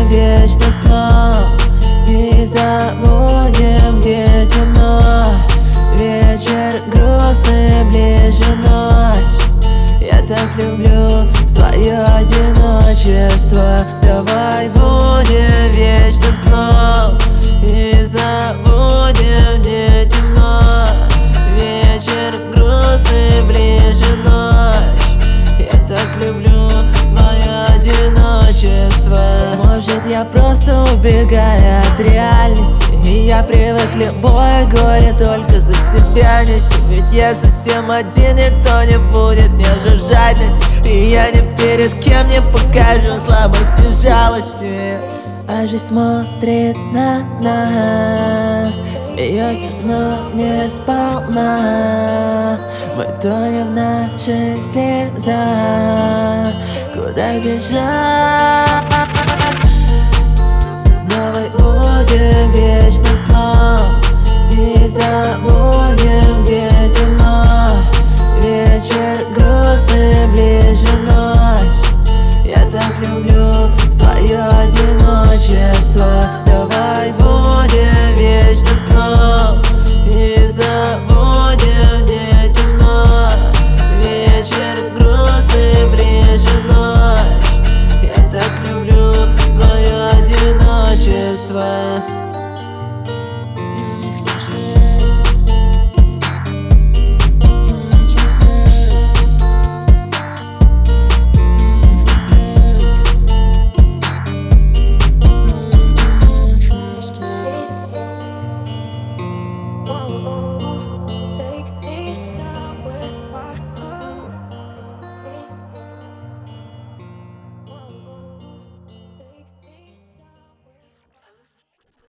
вечным сном и забудем, где темно. Вечер грустный, ближе ночь. Я так люблю свое одиночество. Давай будем вечным сном и забудем, где темно. Вечер грустный, ближе ночь. Я так люблю свое одиночество. Может, я просто убегаю от реальности, и я привык любое горе только за себя нести. Ведь я совсем один, никто не будет мне жаждности, и я ни перед кем не покажу слабости и жалости. А жизнь смотрит на нас, смеется, но не сполна. Мы тонем в наших слезах. Куда бежать? Давай будем вечным сном и забудем.